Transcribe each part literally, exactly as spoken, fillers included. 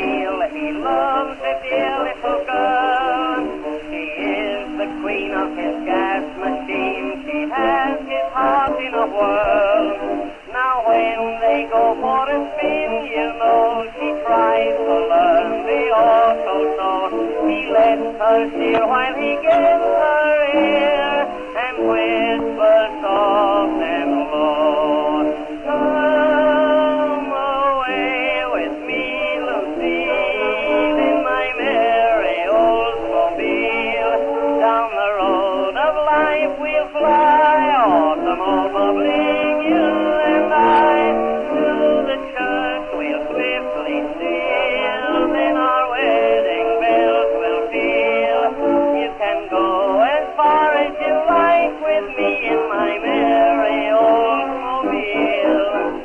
automobile. He loves a dear little girl. She is the queen of his gas machine. She has his heart in a whirl. Now when they go for a spin, you know she tries to learn the auto, so he lets her steer while he gets her ear and whispers soft and low. Come away with me, Lucille, in my merry Oldsmobile. Down the road of life we'll fly, automobile, you and I. To the church we'll swiftly steal, then our wedding bells will peal. You can go as far as you like with me in my merry Oldsmobile.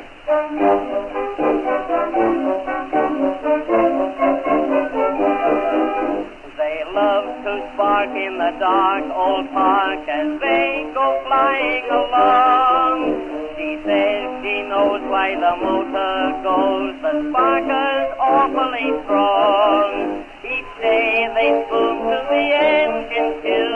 They love to spark in the dark old park as they go flying along. She says she knows why the motor goes, the sparker's awfully strong. Each day they spoon to the engine till